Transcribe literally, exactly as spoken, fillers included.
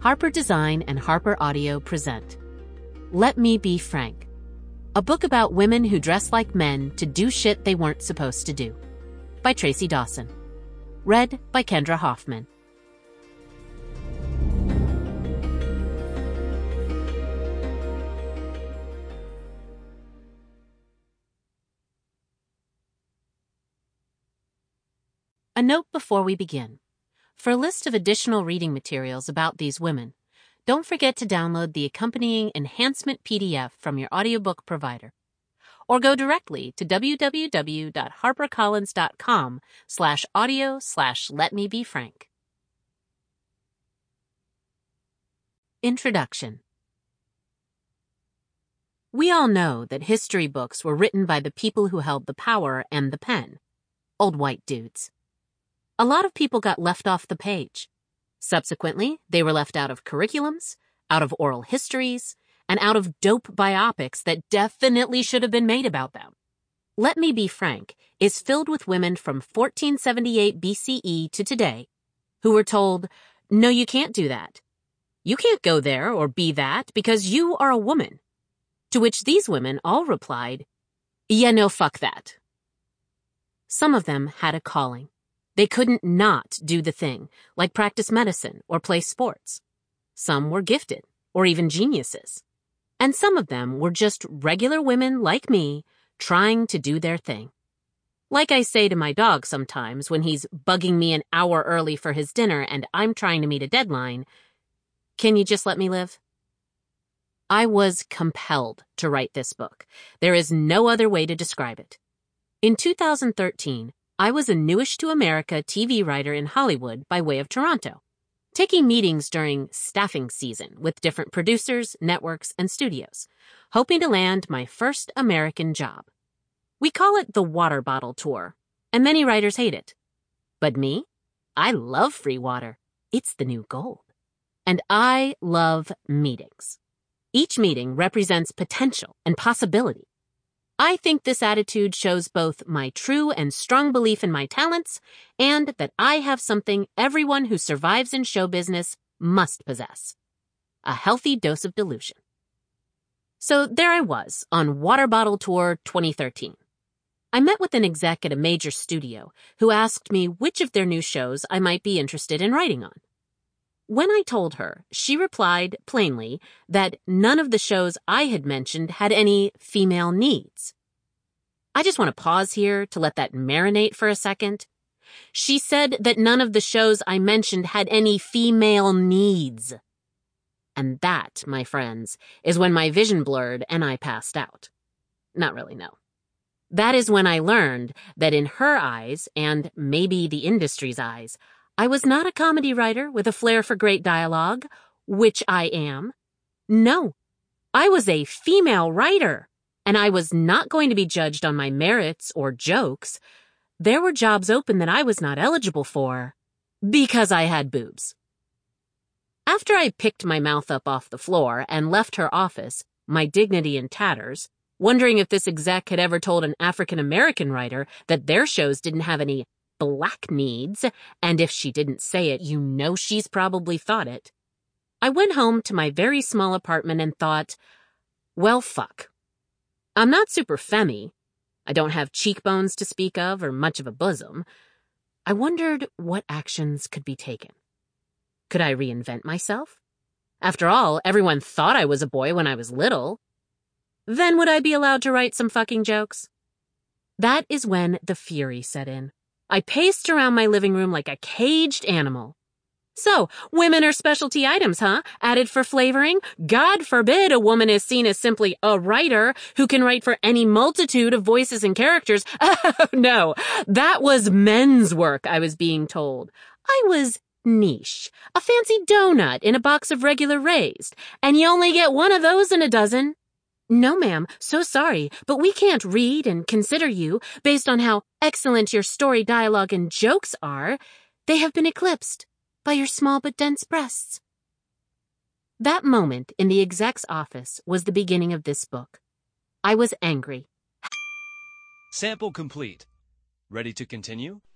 Harper Design and Harper Audio present Let Me Be Frank, a book about women who dress like men to do shit they weren't supposed to do, by Tracy Dawson. Read by Kendra Hoffman. A note before we begin. For a list of additional reading materials about these women, don't forget to download the accompanying enhancement P D F from your audiobook provider, or go directly to www.harpercollins.com slash audio slash let me be frank. Introduction. We all know that history books were written by the people who held the power and the pen, old white dudes. A lot of people got left off the page. Subsequently, they were left out of curriculums, out of oral histories, and out of dope biopics that definitely should have been made about them. Let Me Be Frank is filled with women from fourteen seventy-eight B C E to today who were told, no, you can't do that. You can't go there or be that because you are a woman. To which these women all replied, yeah, no, fuck that. Some of them had a calling. They couldn't not do the thing, like practice medicine or play sports. Some were gifted, or even geniuses. And some of them were just regular women like me, trying to do their thing. Like I say to my dog sometimes when he's bugging me an hour early for his dinner and I'm trying to meet a deadline, can you just let me live? I was compelled to write this book. There is no other way to describe it. In two thousand thirteen, I was a newish to America T V writer in Hollywood by way of Toronto, taking meetings during staffing season with different producers, networks, and studios, hoping to land my first American job. We call it the water bottle tour, and many writers hate it. But me? I love free water. It's the new gold. And I love meetings. Each meeting represents potential and possibility. I think this attitude shows both my true and strong belief in my talents and that I have something everyone who survives in show business must possess: a healthy dose of delusion. So there I was on Water Bottle Tour twenty thirteen. I met with an exec at a major studio who asked me which of their new shows I might be interested in writing on. When I told her, she replied plainly that none of the shows I had mentioned had any female needs. I just want to pause here to let that marinate for a second. She said that none of the shows I mentioned had any female needs. And that, my friends, is when my vision blurred and I passed out. Not really, no. That is when I learned that in her eyes, and maybe the industry's eyes, I was not a comedy writer with a flair for great dialogue, which I am. No, I was a female writer, and I was not going to be judged on my merits or jokes. There were jobs open that I was not eligible for because I had boobs. After I picked my mouth up off the floor and left her office, my dignity in tatters, wondering if this exec had ever told an African-American writer that their shows didn't have any black needs, and if she didn't say it, you know she's probably thought it. I went home to my very small apartment and thought, well, fuck. I'm not super femmy. I don't have cheekbones to speak of or much of a bosom. I wondered what actions could be taken. Could I reinvent myself? After all, everyone thought I was a boy when I was little. Then would I be allowed to write some fucking jokes? That is when the fury set in. I paced around my living room like a caged animal. So, women are specialty items, huh? Added for flavoring? God forbid a woman is seen as simply a writer who can write for any multitude of voices and characters. Oh, no, that was men's work, I was being told. I was niche, a fancy donut in a box of regular raised, and you only get one of those in a dozen. No, ma'am, so sorry, but we can't read and consider you based on how excellent your story, dialogue, and jokes are. They have been eclipsed by your small but dense breasts. That moment in the exec's office was the beginning of this book. I was angry. Sample complete. Ready to continue?